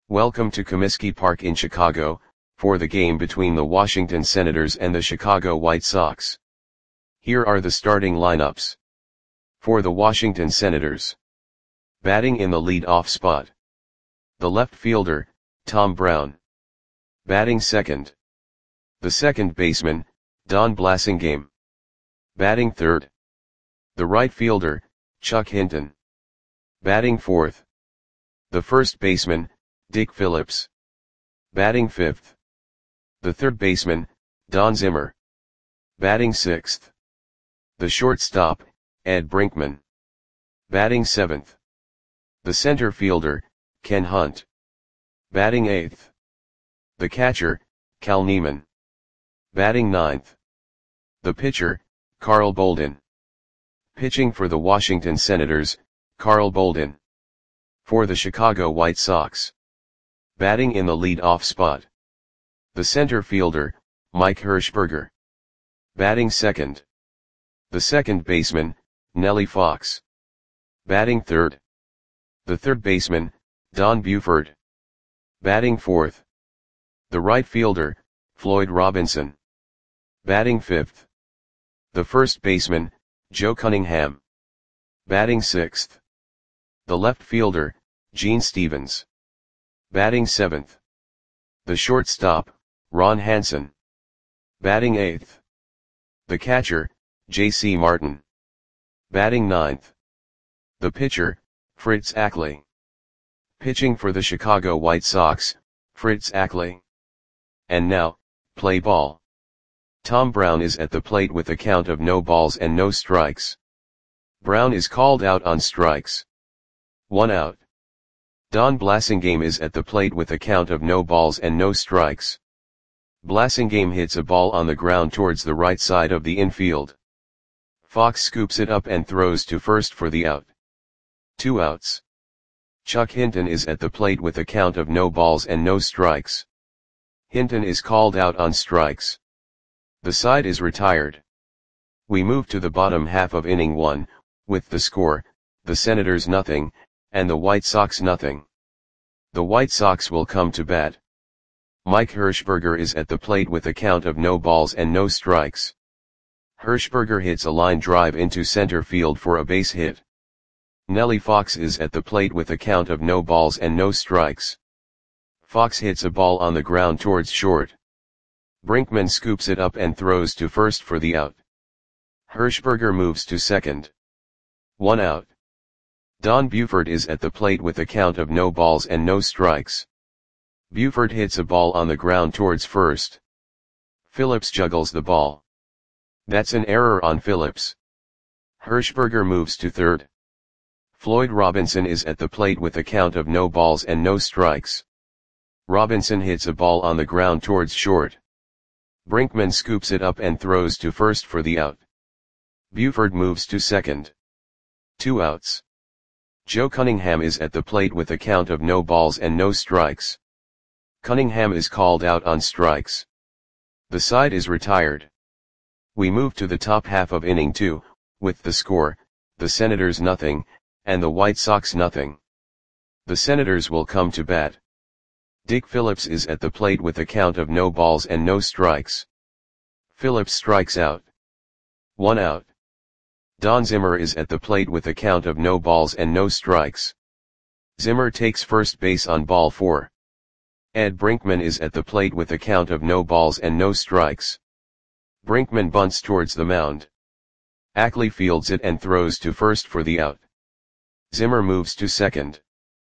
Welcome to Comiskey Park in Chicago, for the game between the Washington Senators and the Chicago White Sox. Here are the starting lineups. For the Washington Senators. Batting in the lead-off spot. The left fielder, Tom Brown. Batting second. The second baseman, Don Blasingame. Batting third. The right fielder, Chuck Hinton. Batting fourth. The first baseman, Dick Phillips. Batting fifth. The third baseman, Don Zimmer. Batting sixth. The shortstop, Ed Brinkman. Batting seventh. The center fielder, Ken Hunt. Batting eighth. The catcher, Cal Neiman. Batting ninth. The pitcher, Carl Bolden. Pitching for the Washington Senators, Carl Bolden. For the Chicago White Sox. Batting in the lead-off spot. The center fielder, Mike Hershberger. Batting second. The second baseman, Nellie Fox. Batting third. The third baseman, Don Buford. Batting fourth. The right fielder, Floyd Robinson. Batting fifth. The first baseman, Joe Cunningham. Batting sixth. The left fielder, Gene Stevens. Batting seventh. The shortstop, Ron Hansen. Batting eighth. The catcher, J.C. Martin. Batting ninth. The pitcher, Fritz Ackley. Pitching for the Chicago White Sox, Fritz Ackley. And now, play ball. Tom Brown is at the plate with a count of no balls and no strikes. Brown is called out on strikes. 1 out. Don Blasingame is at the plate with a count of no balls and no strikes. Blasingame hits a ball on the ground towards the right side of the infield. Fox scoops it up and throws to first for the out. 2 outs. Chuck Hinton is at the plate with a count of no balls and no strikes. Hinton is called out on strikes. The side is retired. We move to the bottom half of inning 1, with the score, the Senators nothing, and the White Sox nothing. The White Sox will come to bat. Mike Hershberger is at the plate with a count of no balls and no strikes. Hershberger hits a line drive into center field for a base hit. Nellie Fox is at the plate with a count of no balls and no strikes. Fox hits a ball on the ground towards short. Brinkman scoops it up and throws to first for the out. Hershberger moves to second. 1 out. Don Buford is at the plate with a count of no balls and no strikes. Buford hits a ball on the ground towards first. Phillips juggles the ball. That's an error on Phillips. Hershberger moves to third. Floyd Robinson is at the plate with a count of no balls and no strikes. Robinson hits a ball on the ground towards short. Brinkman scoops it up and throws to first for the out. Buford moves to second. 2 outs. Joe Cunningham is at the plate with a count of no balls and no strikes. Cunningham is called out on strikes. The side is retired. We move to the top half of inning 2, with the score, the Senators nothing, and the White Sox nothing. The Senators will come to bat. Dick Phillips is at the plate with a count of no balls and no strikes. Phillips strikes out. 1 out. Don Zimmer is at the plate with a count of no balls and no strikes. Zimmer takes first base on ball 4. Ed Brinkman is at the plate with a count of no balls and no strikes. Brinkman bunts towards the mound. Ackley fields it and throws to first for the out. Zimmer moves to second.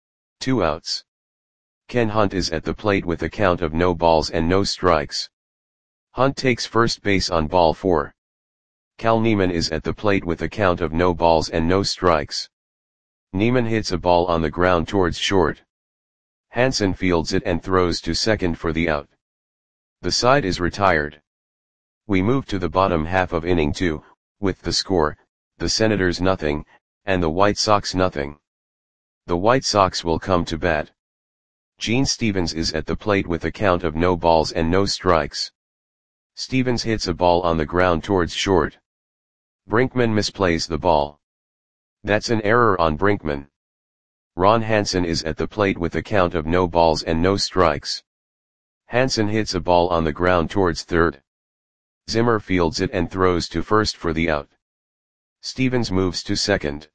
2 outs. Ken Hunt is at the plate with a count of no balls and no strikes. Hunt takes first base on ball 4. Cal Neiman is at the plate with a count of no balls and no strikes. Neiman hits a ball on the ground towards short. Hansen fields it and throws to second for the out. The side is retired. We move to the bottom half of inning 2, with the score, the Senators nothing, and the White Sox nothing. The White Sox will come to bat. Gene Stevens is at the plate with a count of no balls and no strikes. Stevens hits a ball on the ground towards short. Brinkman misplays the ball. That's an error on Brinkman. Ron Hansen is at the plate with a count of no balls and no strikes. Hansen hits a ball on the ground towards third. Zimmer fields it and throws to first for the out. Stevens moves to second.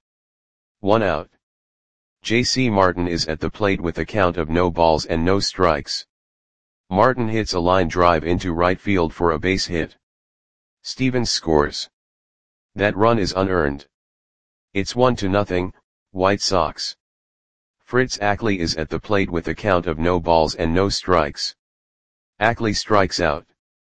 1 out. J.C. Martin is at the plate with a count of no balls and no strikes. Martin hits a line drive into right field for a base hit. Stevens scores. That run is unearned. It's 1-0, White Sox. Fritz Ackley is at the plate with a count of no balls and no strikes. Ackley strikes out.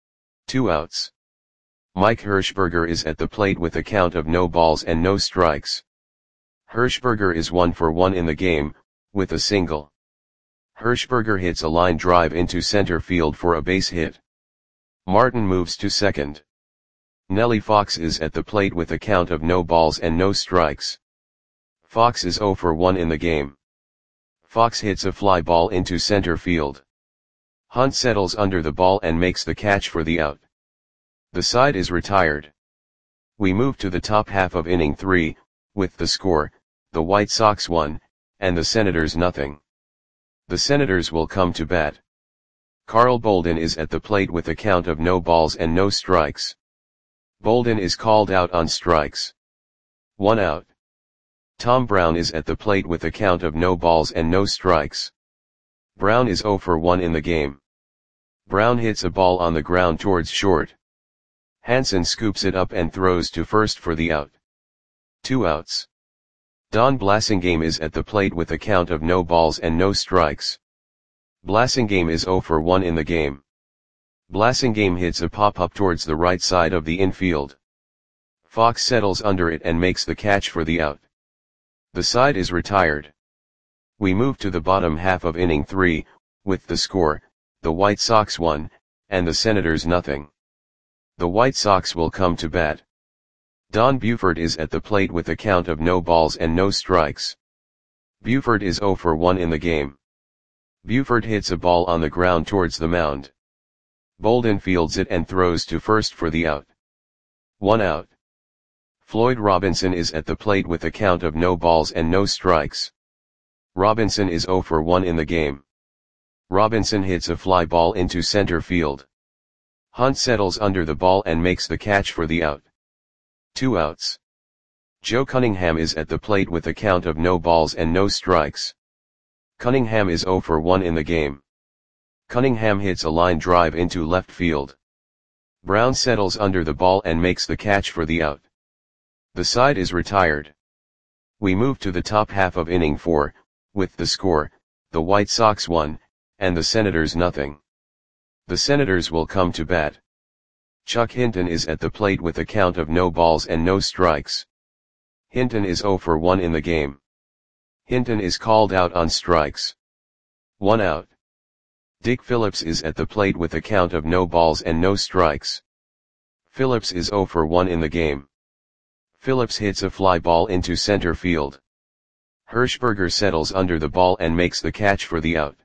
2 outs. Mike Hirschberger is at the plate with a count of no balls and no strikes. Hirschberger is 1 for 1 in the game, with a single. Hirschberger hits a line drive into center field for a base hit. Martin moves to second. Nellie Fox is at the plate with a count of no balls and no strikes. Fox is 0 for 1 in the game. Fox hits a fly ball into center field. Hunt settles under the ball and makes the catch for the out. The side is retired. We move to the top half of inning 3, with the score, the White Sox 1, and the Senators 0. The Senators will come to bat. Carl Bolden is at the plate with a count of no balls and no strikes. Bolden is called out on strikes. 1 out. Tom Brown is at the plate with a count of no balls and no strikes. Brown is 0 for 1 in the game. Brown hits a ball on the ground towards short. Hansen scoops it up and throws to first for the out. 2 outs. Don Blasingame is at the plate with a count of no balls and no strikes. Blasingame is 0 for 1 in the game. Blasingame hits a pop-up towards the right side of the infield. Fox settles under it and makes the catch for the out. The side is retired. We move to the bottom half of inning 3, with the score, the White Sox 1, and the Senators 0. The White Sox will come to bat. Don Buford is at the plate with a count of no balls and no strikes. Buford is 0 for 1 in the game. Buford hits a ball on the ground towards the mound. Bolden fields it and throws to first for the out. 1 out. Floyd Robinson is at the plate with a count of no balls and no strikes. Robinson is 0 for 1 in the game. Robinson hits a fly ball into center field. Hunt settles under the ball and makes the catch for the out. 2 outs. Joe Cunningham is at the plate with a count of no balls and no strikes. Cunningham is 0 for 1 in the game. Cunningham hits a line drive into left field. Brown settles under the ball and makes the catch for the out. The side is retired. We move to the top half of inning 4, with the score, the White Sox 1, and the Senators 0. The Senators will come to bat. Chuck Hinton is at the plate with a count of no balls and no strikes. Hinton is 0 for 1 in the game. Hinton is called out on strikes. 1 out. Dick Phillips is at the plate with a count of no balls and no strikes. Phillips is 0 for 1 in the game. Phillips hits a fly ball into center field. Hirschberger settles under the ball and makes the catch for the out.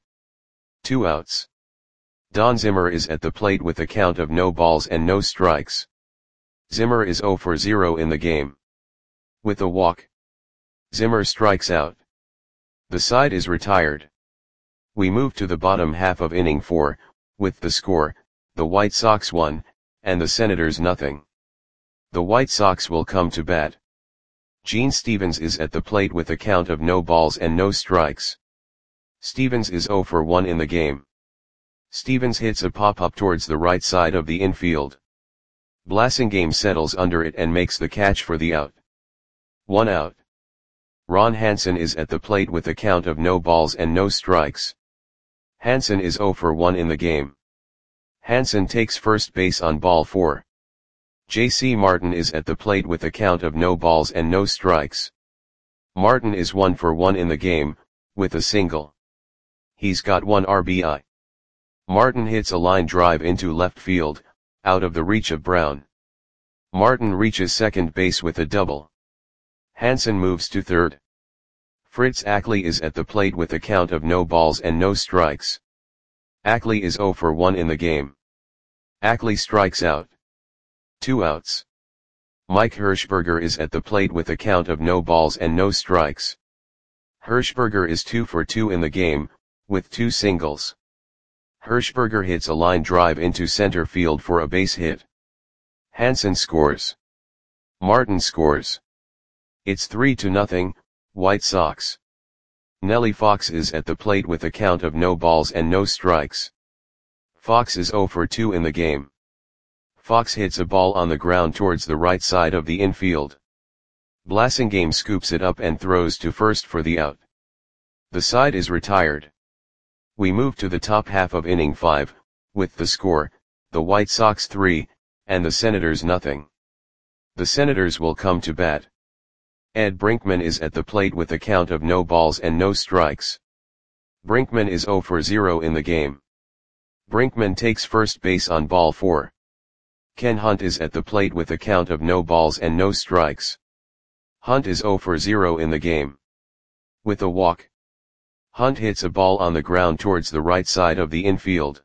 2 outs. Don Zimmer is at the plate with a count of no balls and no strikes. Zimmer is 0 for 0 in the game. With a walk, Zimmer strikes out. The side is retired. We move to the bottom half of inning 4, with the score, the White Sox 1, and the Senators 0. The White Sox will come to bat. Gene Stevens is at the plate with a count of no balls and no strikes. Stevens is 0 for 1 in the game. Stevens hits a pop-up towards the right side of the infield. Blasingame settles under it and makes the catch for the out. 1 out. Ron Hansen is at the plate with a count of no balls and no strikes. Hansen is 0 for 1 in the game. Hansen takes first base on ball 4. J.C. Martin is at the plate with a count of no balls and no strikes. Martin is 1 for 1 in the game, with a single. He's got 1 RBI. Martin hits a line drive into left field, out of the reach of Brown. Martin reaches second base with a double. Hansen moves to third. Fritz Ackley is at the plate with a count of no balls and no strikes. Ackley is 0 for 1 in the game. Ackley strikes out. 2 outs. Mike Hirschberger is at the plate with a count of no balls and no strikes. Hirschberger is 2 for 2 in the game, with 2 singles. Hirschberger hits a line drive into center field for a base hit. Hansen scores. Martin scores. It's 3-0, White Sox. Nellie Fox is at the plate with a count of no balls and no strikes. Fox is 0 for 2 in the game. Fox hits a ball on the ground towards the right side of the infield. Blasingame scoops it up and throws to first for the out. The side is retired. We move to the top half of inning 5, with the score, the White Sox 3, and the Senators nothing. The Senators will come to bat. Ed Brinkman is at the plate with a count of no balls and no strikes. Brinkman is 0 for 0 in the game. Brinkman takes first base on ball 4. Ken Hunt is at the plate with a count of no balls and no strikes. Hunt is 0 for 0 in the game. With a walk, Hunt hits a ball on the ground towards the right side of the infield.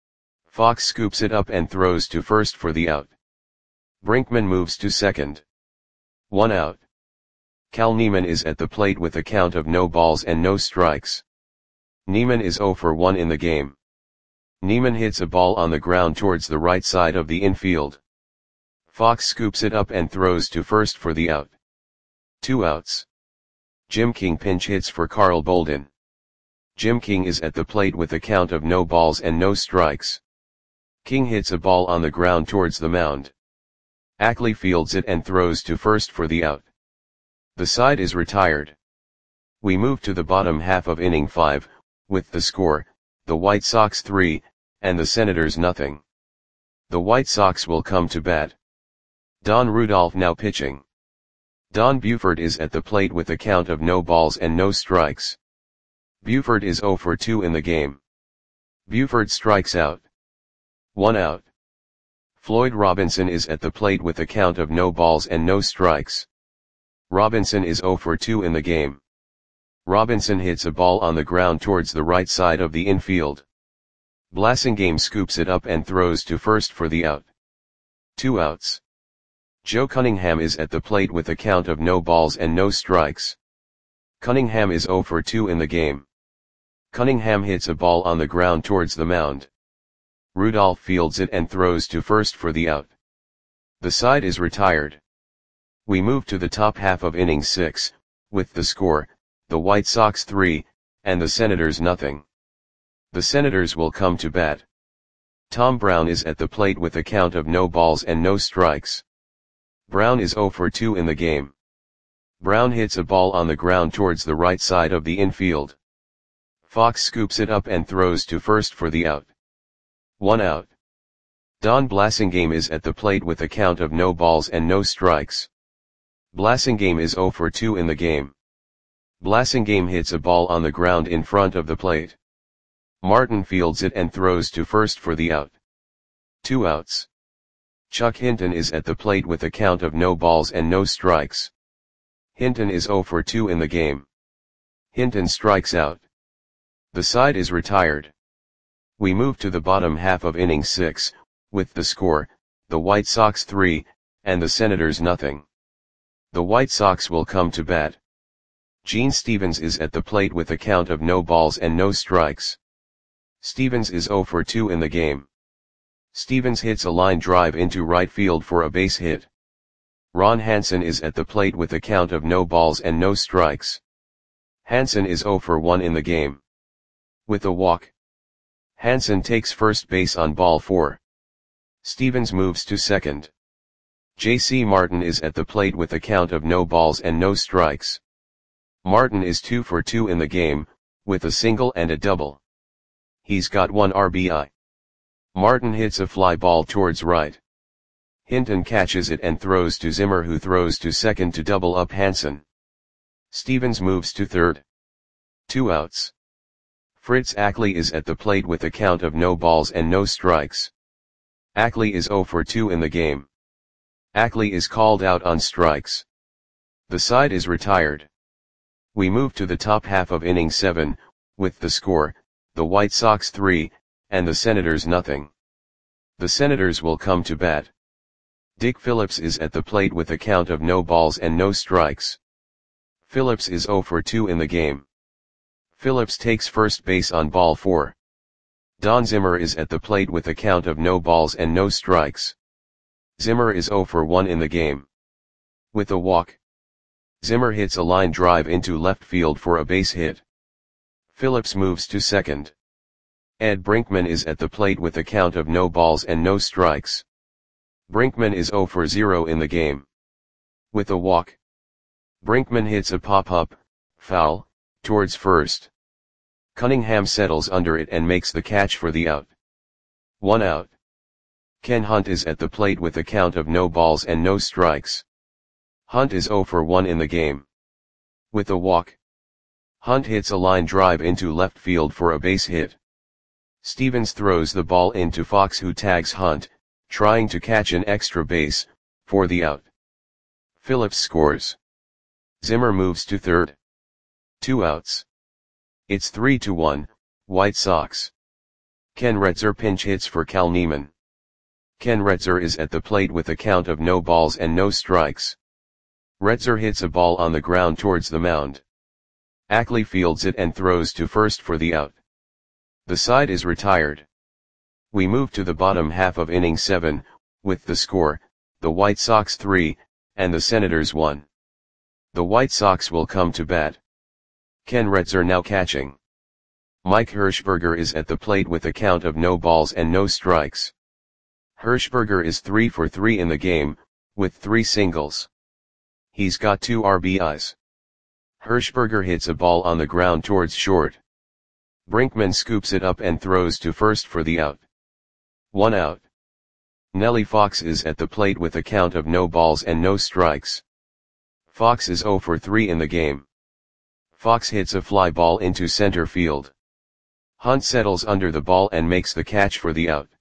Fox scoops it up and throws to first for the out. Brinkman moves to second. 1 out. Cal Neiman is at the plate with a count of no balls and no strikes. Neiman is 0 for 1 in the game. Neiman hits a ball on the ground towards the right side of the infield. Fox scoops it up and throws to first for the out. 2 outs. Jim King pinch hits for Carl Bolden. Jim King is at the plate with a count of no balls and no strikes. King hits a ball on the ground towards the mound. Ackley fields it and throws to first for the out. The side is retired. We move to the bottom half of inning 5, with the score, the White Sox 3, and the Senators nothing. The White Sox will come to bat. Don Rudolph now pitching. Don Buford is at the plate with a count of no balls and no strikes. Buford is 0 for 2 in the game. Buford strikes out. 1 out. Floyd Robinson is at the plate with a count of no balls and no strikes. Robinson is 0 for 2 in the game. Robinson hits a ball on the ground towards the right side of the infield. Blasingame scoops it up and throws to first for the out. 2 outs. Joe Cunningham is at the plate with a count of no balls and no strikes. Cunningham is 0 for 2 in the game. Cunningham hits a ball on the ground towards the mound. Rudolph fields it and throws to first for the out. The side is retired. We move to the top half of inning 6, with the score, the White Sox 3, and the Senators nothing. The Senators will come to bat. Tom Brown is at the plate with a count of no balls and no strikes. Brown is 0 for 2 in the game. Brown hits a ball on the ground towards the right side of the infield. Fox scoops it up and throws to first for the out. 1 out. Don Blasingame is at the plate with a count of no balls and no strikes. Blasingame is 0 for 2 in the game. Blasingame hits a ball on the ground in front of the plate. Martin fields it and throws to first for the out. 2 outs. Chuck Hinton is at the plate with a count of no balls and no strikes. Hinton is 0 for 2 in the game. Hinton strikes out. The side is retired. We move to the bottom half of inning 6, with the score, the White Sox 3, and the Senators nothing. The White Sox will come to bat. Gene Stevens is at the plate with a count of no balls and no strikes. Stevens is 0 for 2 in the game. Stevens hits a ball on the ground towards the right side of the infield. Blasingame scoops it up and throws to first for the out. 2 outs. Joe Cunningham is at the plate with a count of no balls and no strikes. Cunningham is 0 for 2 in the game. Cunningham hits a ball on the ground towards the right side of the infield. Blasingame scoops it up and throws to first for the out. 2 outs. Floyd Robinson is at the plate with a count of no balls and no strikes. Floyd Robinson is 0 for 2 in the game. Stevens hits a line drive into right field for a base hit. Ron Hansen is at the plate with a count of no balls and no strikes. Hansen is 0 for 1 in the game. With a walk, Hansen takes first base on ball 4. Stevens moves to second. J.C. Martin is at the plate with a count of no balls and no strikes. Martin is 2 for 2 in the game, with a single and a double. He's got 1 RBI. Martin hits a fly ball towards right. Hinton catches it and throws to Zimmer, who throws to second to double up Hansen. Stevens moves to third. 2 outs. Fritz Ackley is at the plate with a count of no balls and no strikes. Ackley is 0 for 2 in the game. Ackley is called out on strikes. The side is retired. We move to the top half of inning 7, with the score, the White Sox 3, and the Senators nothing. The Senators will come to bat. Dick Phillips is at the plate with a count of no balls and no strikes. Phillips is 0 for 2 in the game. Phillips takes first base on ball 4. Don Zimmer is at the plate with a count of no balls and no strikes. Zimmer is 0 for 1 in the game. With a walk, Zimmer hits a line drive into left field for a base hit. Phillips moves to second. Ed Brinkman is at the plate with a count of no balls and no strikes. Brinkman is 0 for 0 in the game. With a walk, Brinkman hits a pop-up, foul, towards first. Cunningham settles under it and makes the catch for the out. 1 out. Ken Hunt is at the plate with a count of no balls and no strikes. Hunt is 0 for 1 in the game. With a walk, Hunt hits a line drive into left field for a base hit. Stevens throws the ball into Fox, who tags Hunt, trying to catch an extra base, for the out. Phillips scores. Zimmer moves to third. 2 outs. It's 3-1, White Sox. Ken Retzer pinch hits for Cal Neiman. Ken Retzer is at the plate with a count of no balls and no strikes. Retzer hits a ball on the ground towards the mound. Ackley fields it and throws to first for the out. The side is retired. We move to the bottom half of inning 7, with the score, the White Sox 3, and the Senators 1. The White Sox will come to bat. Ken Retzer now catching. Mike Hirschberger is at the plate with a count of no balls and no strikes. Hirschberger is 3 for 3 in the game, with 3 singles. He's got 2 RBIs. Hirschberger hits a ball on the ground towards short. Brinkman scoops it up and throws to first for the out. 1 out. Nellie Fox is at the plate with a count of no balls and no strikes. Fox is 0 for 3 in the game. Fox hits a fly ball into center field. Hunt settles under the ball and makes the catch for the out.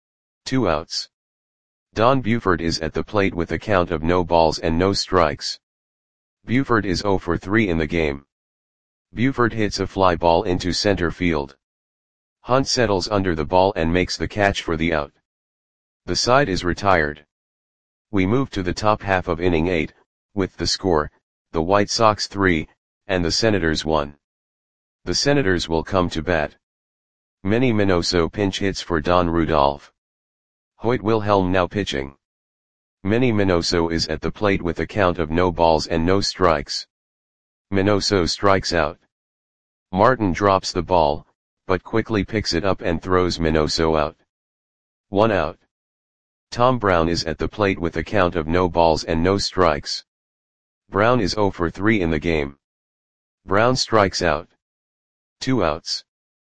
2 outs. Don Buford is at the plate with a count of no balls and no strikes. Buford is 0 for 3 in the game. Buford hits a fly ball into center field. Hunt settles under the ball and makes the catch for the out. The side is retired. We move to the top half of inning 8, with the score, the White Sox 3, and the Senators 1. The Senators will come to bat. Manny Minoso pinch hits for Don Rudolph. Hoyt Wilhelm now pitching. Manny Minoso is at the plate with a count of no balls and no strikes. Minoso strikes out. Martin drops the ball, but quickly picks it up and throws Minoso out. 1 out. Tom Brown is at the plate with a count of no balls and no strikes. Brown is 0 for 3 in the game. Brown strikes out. 2 outs.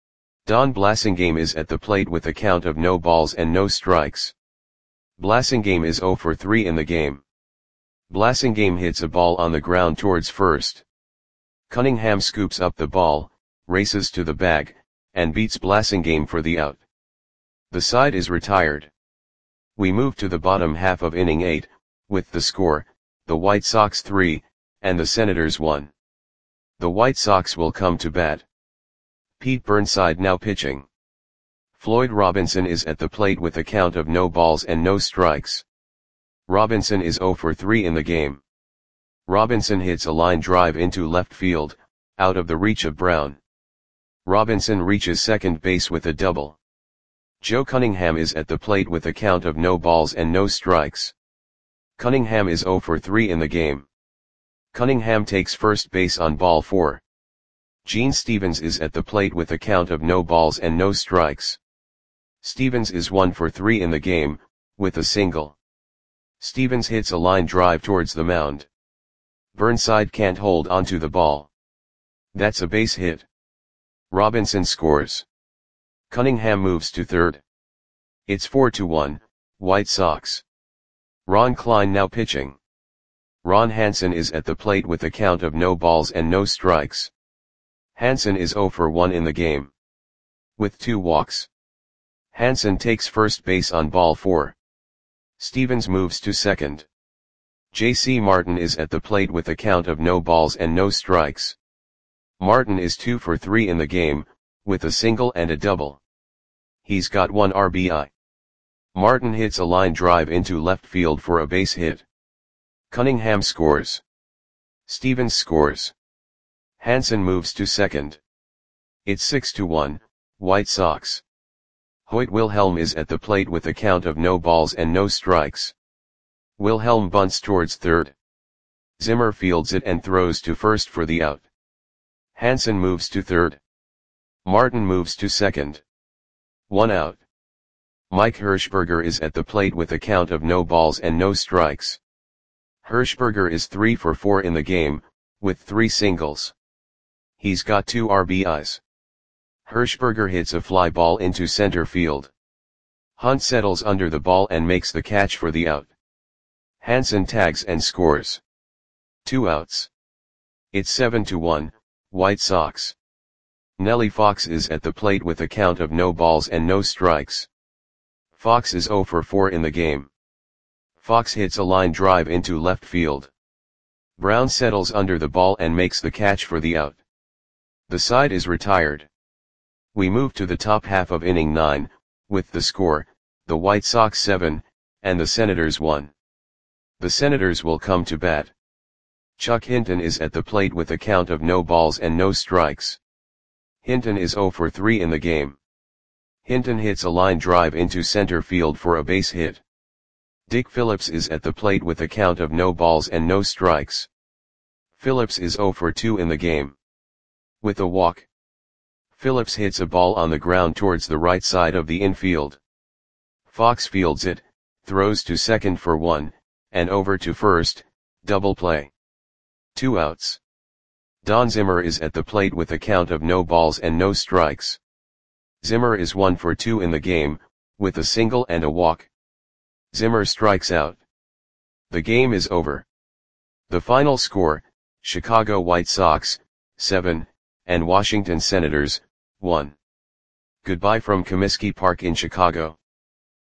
Don Blasingame is at the plate with a count of no balls and no strikes. Blasingame is 0 for 3 in the game. Blasingame hits a ball on the ground towards first. Cunningham scoops up the ball, races to the bag, and beats Blasingame for the out. The side is retired. We move to the bottom half of inning 8, with the score, the White Sox 3, and the Senators 1. The White Sox will come to bat. Pete Burnside now pitching. Floyd Robinson is at the plate with a count of no balls and no strikes. Robinson is 0 for 3 in the game. Robinson hits a line drive into left field, out of the reach of Brown. Robinson reaches second base with a double. Joe Cunningham is at the plate with a count of no balls and no strikes. Cunningham is 0 for 3 in the game. Cunningham takes first base on ball 4. Gene Stevens is at the plate with a count of no balls and no strikes. Stevens is 1 for 3 in the game, with a single. Stevens hits a line drive towards the mound. Burnside can't hold onto the ball. That's a base hit. Robinson scores. Cunningham moves to third. It's 4-1, White Sox. Ron Klein now pitching. Ron Hansen is at the plate with a count of no balls and no strikes. Hansen is 0 for 1 in the game. With 2 walks. Hansen takes first base on ball 4. Stevens moves to second. J.C. Martin is at the plate with a count of no balls and no strikes. Martin is 2 for 3 in the game, with a single and a double. He's got 1 RBI. Martin hits a line drive into left field for a base hit. Cunningham scores. Stevens scores. Hansen moves to second. It's 6-1, White Sox. Hoyt Wilhelm is at the plate with a count of no balls and no strikes. Wilhelm bunts towards third. Zimmer fields it and throws to first for the out. Hansen moves to third. Martin moves to second. 1 out. Mike Hirschberger is at the plate with a count of no balls and no strikes. Hirschberger is 3 for 4 in the game, with 3 singles. He's got 2 RBIs. Hirschberger hits a fly ball into center field. Hunt settles under the ball and makes the catch for the out. Hansen tags and scores. 2 outs. It's 7-1, White Sox. Nellie Fox is at the plate with a count of no balls and no strikes. Fox is 0 for 4 in the game. Fox hits a line drive into left field. Brown settles under the ball and makes the catch for the out. The side is retired. We move to the top half of inning 9, with the score, the White Sox 7, and the Senators 1. The Senators will come to bat. Chuck Hinton is at the plate with a count of no balls and no strikes. Hinton is 0 for 3 in the game. Hinton hits a line drive into center field for a base hit. Dick Phillips is at the plate with a count of no balls and no strikes. Phillips is 0 for 2 in the game. With a walk, Phillips hits a ball on the ground towards the right side of the infield. Fox fields it, throws to second for 1, and over to first, double play. 2 outs. Don Zimmer is at the plate with a count of no balls and no strikes. Zimmer is 1 for 2 in the game, with a single and a walk. Zimmer strikes out. The game is over. The final score, Chicago White Sox, 7, and Washington Senators, 1. Goodbye from Comiskey Park in Chicago.